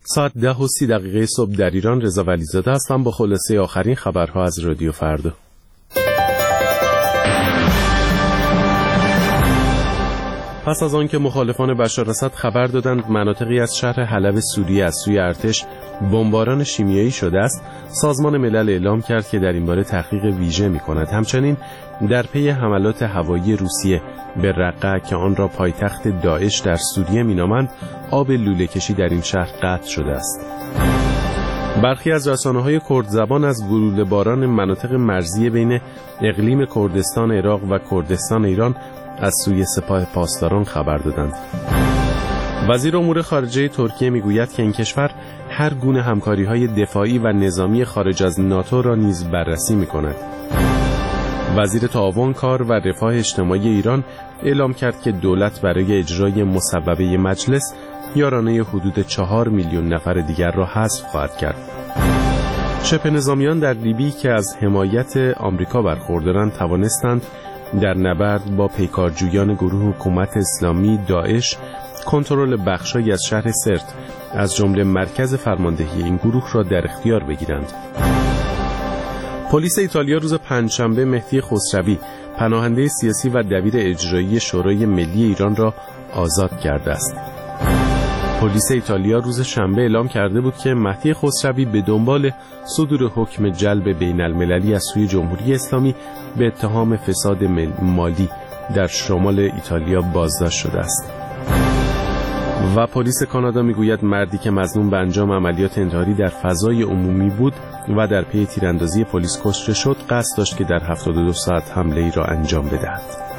ساعت 10:30 صبح در ایران. رضا ولیزاده هستم با خلاصه آخرین خبرها از رادیو فردا. پس از آنکه مخالفان بشار اسد خبر دادند مناطقی از شهر حلب سوریه از سوی ارتش بمباران شیمیایی شده است، سازمان ملل اعلام کرد که در این باره تحقیق ویژه می‌کند. همچنین در پی حملات هوایی روسیه به رقه که آن را پایتخت داعش در سوریه می‌نامند، آب لوله‌کشی در این شهر قطع شده است. برخی از رسانه‌های کرد زبان از گلوله باران مناطق مرزی بین اقلیم کردستان عراق و کردستان ایران از سوی سپاه پاسداران خبر دادند. وزیر امور خارجه ترکیه میگوید که این کشور هر گونه همکاری‌های دفاعی و نظامی خارج از ناتو را نیز بررسی می‌کند. وزیر تعاون کار و رفاه اجتماعی ایران اعلام کرد که دولت برای اجرای مصوبه مجلس یارانه حدود 4 میلیون نفر دیگر را حذف خواهد کرد. شبه نظامیان در لیبی که از حمایت آمریکا برخوردارند توانستند در نبرد با پیکارجویان گروه حکومت اسلامی داعش کنترل بخشی از شهر سرت از جمله مرکز فرماندهی این گروه را در اختیار بگیرند. پلیس ایتالیا روز پنجشنبه مهدی خسروی، پناهنده سیاسی و دبیر اجرایی شورای ملی ایران را آزاد کرده است. پلیس ایتالیا روز شنبه اعلام کرده بود که مهدی خسروی به دنبال صدور حکم جلب بین المللی از سوی جمهوری اسلامی به اتهام فساد مالی در شمال ایتالیا بازداشت شده است. و پلیس کانادا میگوید مردی که مظنون به انجام عملیات انتحاری در فضای عمومی بود و در پی تیراندازی پلیس کشته شد، قصد داشت که در 72 ساعت حمله ای را انجام بدهد.